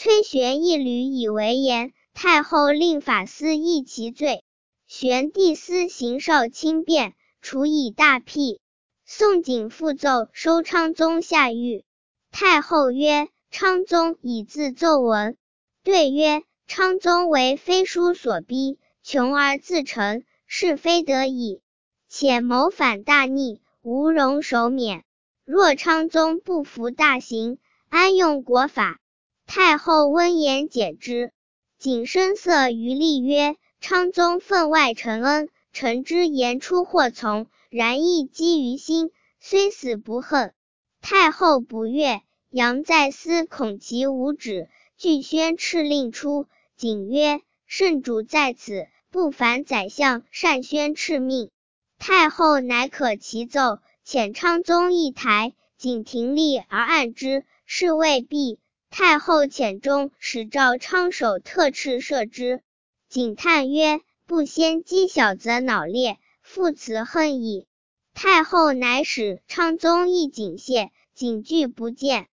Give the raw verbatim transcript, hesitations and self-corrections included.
崔玄一屡以为言，太后令法司议其罪。玄帝思行少轻便，处以大辟。宋景复奏收昌宗下狱。太后曰：昌宗以自奏闻。对曰：昌宗为非书所逼，穷而自成，是非得已，且谋反大逆，无容首免。若昌宗不服大刑，安用国法？太后温言解之。景深色于立曰：昌宗分外承恩，臣之言出或从，然亦积于心，虽死不恨。太后不悦，佯在思，恐其无止，具宣敕令出。景曰：圣主在此，不凡宰相善宣敕命。太后乃可其奏，遣昌宗议台，景廷立而按之，是未毕。太后遣中使赵昌守特敕射之。景叹曰：不先击小则脑裂，父慈恨矣。太后乃使昌宗议景谢，景拒不见。